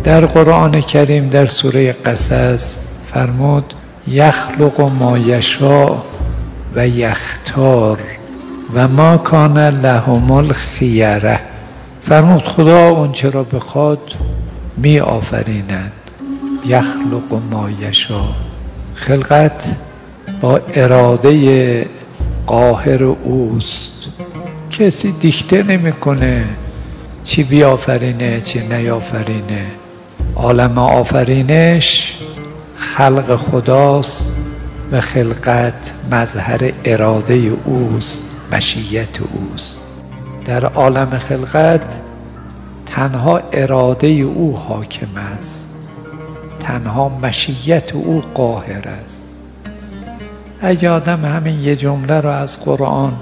در قرآن کریم در سوره قصص فرمود یخلق ما یشاء و یختار و ما کان لهم الخیره. فرمود خدا اون چه را بخواد می آفریند. یخلق ما یشاء، خلقت با اراده قاهر اوست، کسی دیکته نمیکنه چی بیافرینه چی نیافرینه. عالم آفرینش خلق خداست و خلقت مظهر اراده اوست، مشیت اوست. در عالم خلقت تنها اراده او حاکم است، تنها مشیت او قاهر است. اگه آدم همین یه جمله رو از قرآن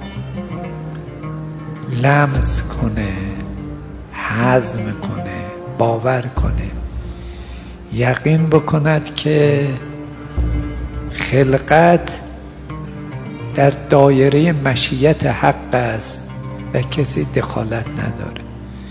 لمس کنه، هضم کنه، باور کنه، یقین بکند که خلقت در دایره مشیت حق است و کسی دخالت نداره.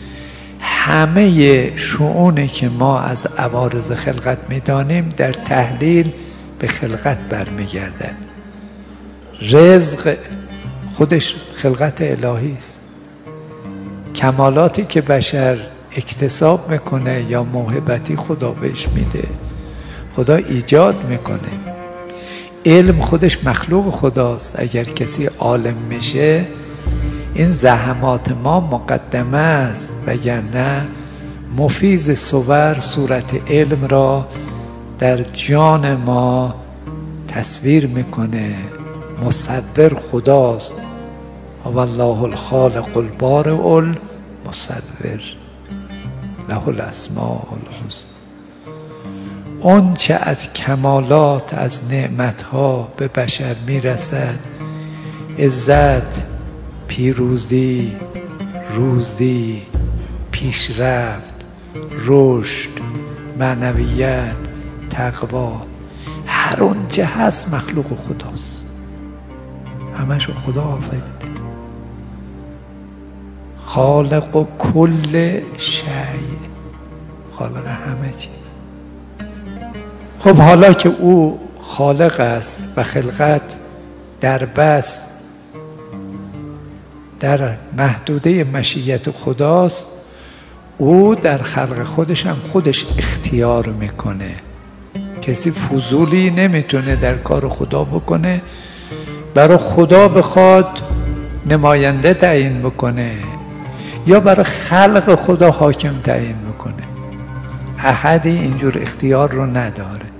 همه شؤونی که ما از عوارض خلقت میدانیم در تحلیل به خلقت برمیگردد. رزق خودش خلقت الهی است. کمالاتی که بشر اکتساب میکنه یا موهبتی خدا بهش میده، خدا ایجاد میکنه. علم خودش مخلوق خداست. اگر کسی عالم میشه این زحمات ما مقدمه است، وگرنه مفیض صور صورت علم را در جان ما تصویر میکنه. مصور خداست. والله الخالق البارئ المصور له الاسماء الحسنی. اون چه از کمالات، از نعمتها به بشر میرسد، عزت، پیروزی، روزی، پیشرفت، رشد، معنویت، تقوا، هر اون چه هست مخلوق خداست. همشو خدا آفریده. خالق کل شیء، خالق همه چیز. خب حالا که او خالق است و خلقت در بس در محدوده مشیت خداست، او در خلق خودش هم خودش اختیار میکنه. کسی فضولی نمیتونه در کار خدا بکنه. برای خدا بخواد نماینده تعیین بکنه یا برای خلق خدا حاکم تعیین بکنه، احدی اینجور اختیار رو نداره.